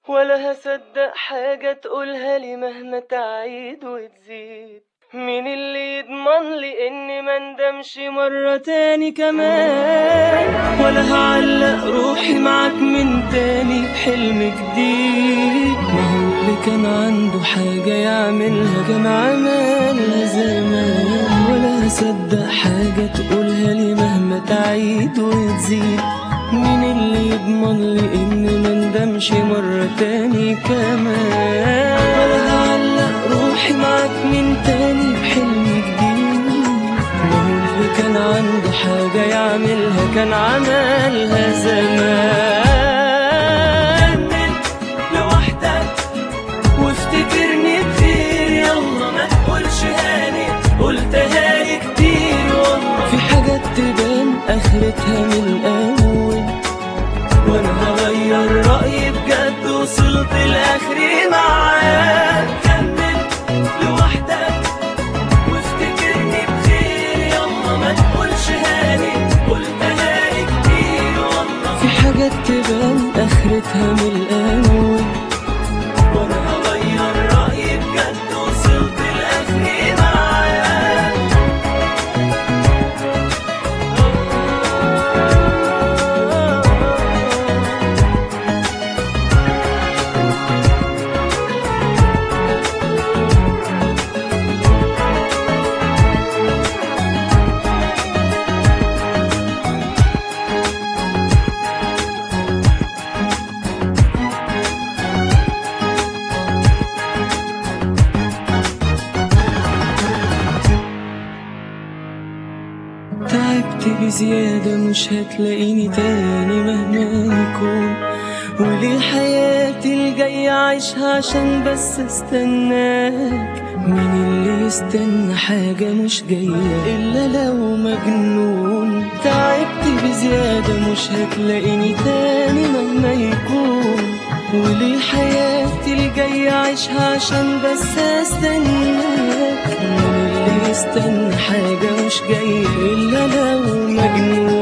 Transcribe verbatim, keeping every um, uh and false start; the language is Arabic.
ولا هصدق حاجة تقولها لي مهما تعيد وتزيد. مين اللي يضمن لي اني مندمش مرة تاني كمان؟ ولا هعلق روحي معاك من تاني بحلم جديد. ما هو اللي كان عنده حاجة يعملها كان عملها زمان. ولا هصدق حاجة تقولها لي مهما تعيد وتزيد. مين اللي يضمن لي اني مندمش مرة تاني كمان؟ ولا هعلق روحي معاك من تاني بحلم جديد. ما هو اللي كان عنده حاجة يعملها كان عملها زمان. كمل لوحدك وافتكرني كتير، يلا ما تقولش هاني قلتها لي كتير. والله في حاجات تبان اخرتها من الاول، وانا هغير رأيي بجد وصلت لاخري معاك. كمل لوحدك وافتكرني بخير، يلا ما تقولش هاني قلتها لي كتير. والله في حاجات تبان اخرتها من الاول، وانا هغير رأيي بجد وصلت لاخري معاك. تعبت بزيادة مش هتلاقيني تاني مهما يكون. وليه حياتي الجاية عايشها عشان بس استناك؟ مين اللي يستنى حاجة مش جاية إلا لو مجنون؟ تعبت بزيادة مش هتلاقيني تاني مهما يكون. وليه حياتي الجاية عايشها عشان بس استناك؟ مين اللي يستنى حاجة مش جاية إلا لو مجنون؟